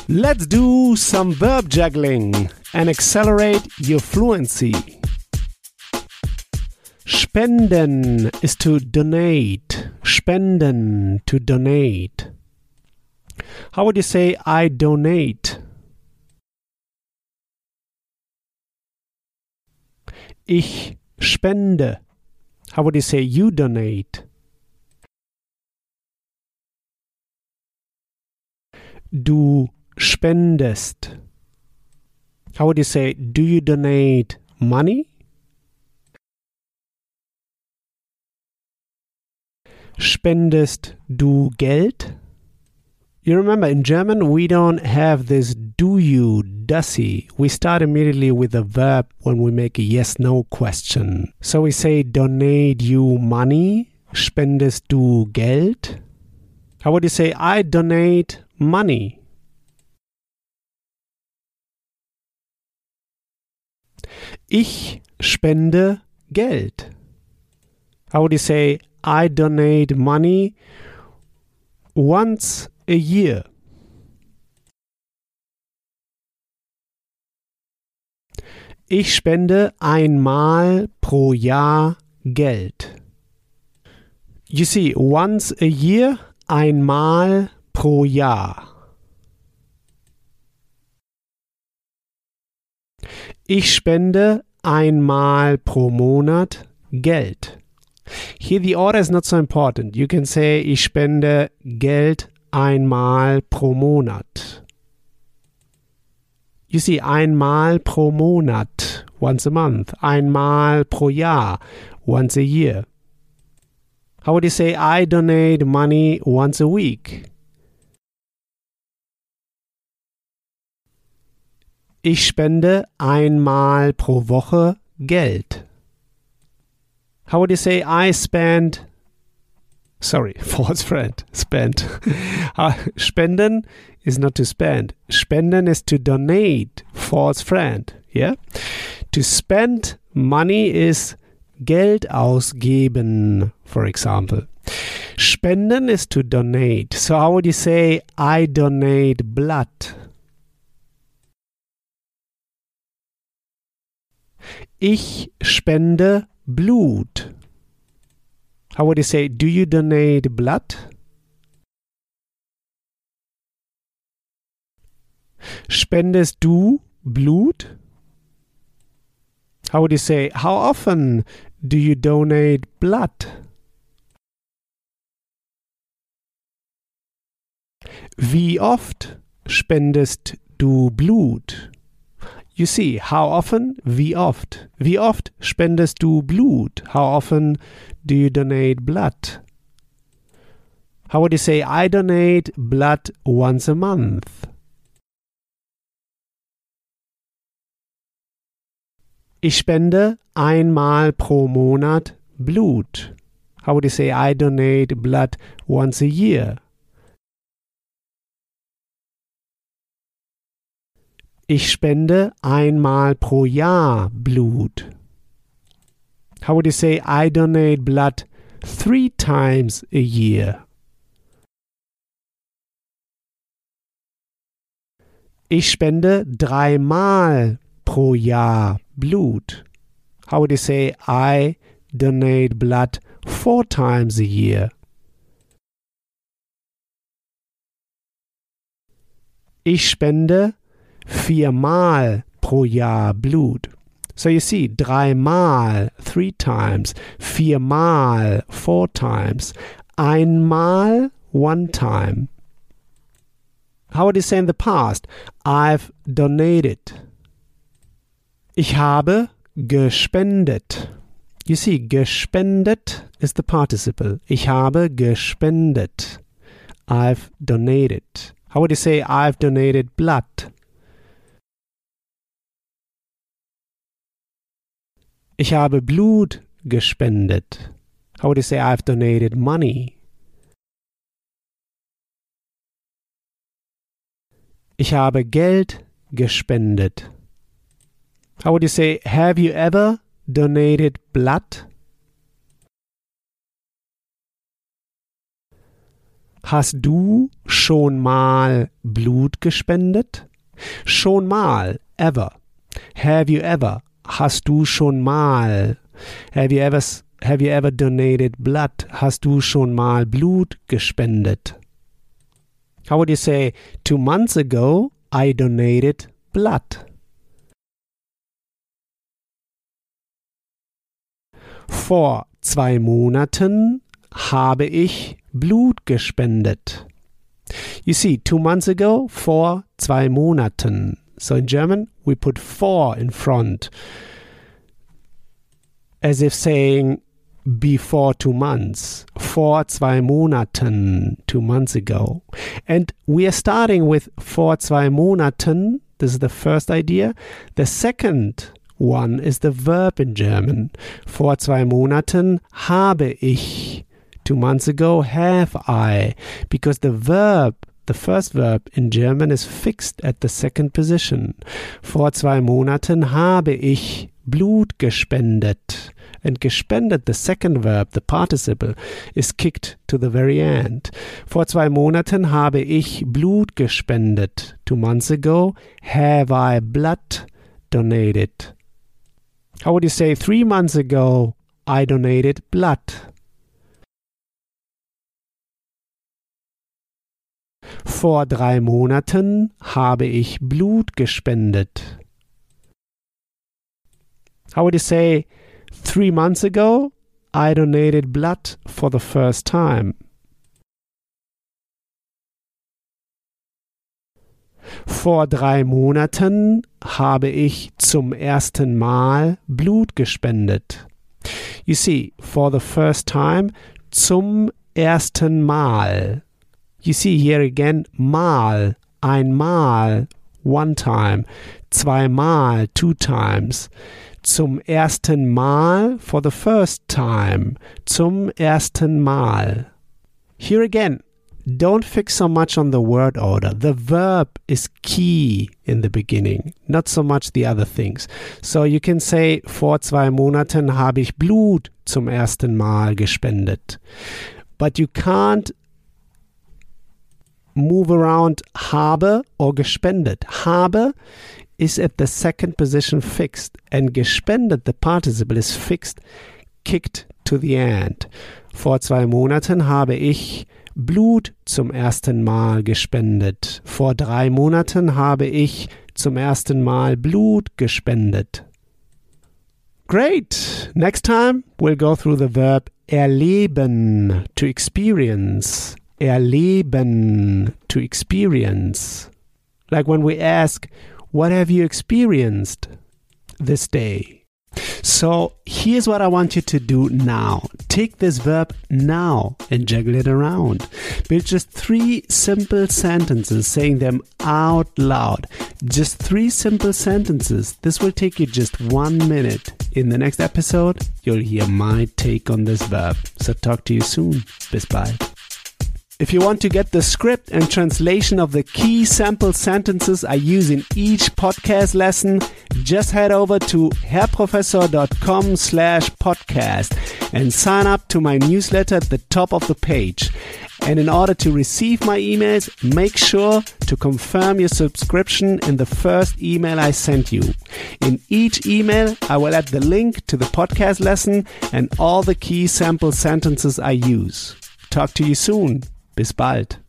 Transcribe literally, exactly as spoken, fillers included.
Let's do some verb juggling and accelerate your fluency. Spenden is to donate. Spenden, to donate. How would you say I donate? Ich spende. How would you say you donate? Du spendest. How would you say, do you donate money? Spendest du Geld? You remember, in German, we don't have this do you, does he. We start immediately with a verb when we make a yes-no question. So we say, donate you money? Spendest du Geld? How would you say, I donate money? Ich spende Geld. How would you say, I donate money once a year? Ich spende einmal pro Jahr Geld. You see, once a year, einmal pro Jahr. Ich spende einmal pro Monat Geld. Here the order is not so important. You can say, ich spende Geld einmal pro Monat. You see, einmal pro Monat, once a month. Einmal pro Jahr, once a year. How would you say, I donate money once a week? Ich spende einmal pro Woche Geld. How would you say, I spend, sorry, false friend, spend. uh, spenden is not to spend. Spenden is to donate, false friend, yeah? To spend money is Geld ausgeben, for example. Spenden is to donate. So how would you say, I donate blood? Ich spende Blut. How would you say, do you donate blood? Spendest du Blut? How would you say, how often do you donate blood? Wie oft spendest du Blut? You see, how often? Wie oft? Wie oft spendest du Blut? How often do you donate blood? How would you say, I donate blood once a month? Ich spende einmal pro Monat Blut. How would you say, I donate blood once a year? Ich spende einmal pro Jahr Blut. How would you say, I donate blood three times a year? Ich spende dreimal pro Jahr Blut. How would you say, I donate blood four times a year? Ich spende viermal pro Jahr Blut. So you see, dreimal, three times, viermal, four times, einmal, one time. How would you say in the past? I've donated. Ich habe gespendet. You see, gespendet is the participle. Ich habe gespendet. I've donated. How would you say, I've donated blood? Ich habe Blut gespendet. How would you say, I've donated money? Ich habe Geld gespendet. How would you say, have you ever donated blood? Hast du schon mal Blut gespendet? Schon mal, ever. Have you ever? Hast du schon mal? Have you ever, have you ever donated blood? Hast du schon mal Blut gespendet? How would you say, two months ago, I donated blood? Vor zwei Monaten habe ich Blut gespendet. You see, two months ago, vor zwei Monaten. So in German, we put vor in front, as if saying before two months. Vor zwei Monaten, two months ago. And we are starting with vor zwei Monaten. This is the first idea. The second one is the verb in German. Vor zwei Monaten habe ich. Two months ago, have I. Because the verb, the first verb in German is fixed at the second position. Vor zwei Monaten habe ich Blut gespendet. And gespendet, the second verb, the participle, is kicked to the very end. Vor zwei Monaten habe ich Blut gespendet. Two months ago, have I blood donated. How would you say three months ago, I donated blood? Vor drei Monaten habe ich Blut gespendet. How would you say, three months ago, I donated blood for the first time? Vor drei Monaten habe ich zum ersten Mal Blut gespendet. You see, for the first time, zum ersten Mal. You see here again, mal, einmal, one time, zweimal, two times. Zum ersten Mal, for the first time, zum ersten Mal. Here again, don't fix so much on the word order. The verb is key in the beginning, not so much the other things. So you can say, vor zwei Monaten habe ich Blut zum ersten Mal gespendet. But you can't move around habe or gespendet. Habe is at the second position fixed, and gespendet, the participle, is fixed, kicked to the end. Vor zwei Monaten habe ich Blut zum ersten Mal gespendet. Vor drei Monaten habe ich zum ersten Mal Blut gespendet. Great! Next time we'll go through the verb erleben, to experience. Erleben, to experience. Like when we ask, what have you experienced this day? So here's what I want you to do now. Take this verb now and juggle it around. Build just three simple sentences, saying them out loud. Just three simple sentences. This will take you just one minute. In the next episode, you'll hear my take on this verb. So talk to you soon. Bis bald. If you want to get the script and translation of the key sample sentences I use in each podcast lesson, just head over to herrprofessor.com slash podcast and sign up to my newsletter at the top of the page. And in order to receive my emails, make sure to confirm your subscription in the first email I sent you. In each email, I will add the link to the podcast lesson and all the key sample sentences I use. Talk to you soon. Bis bald.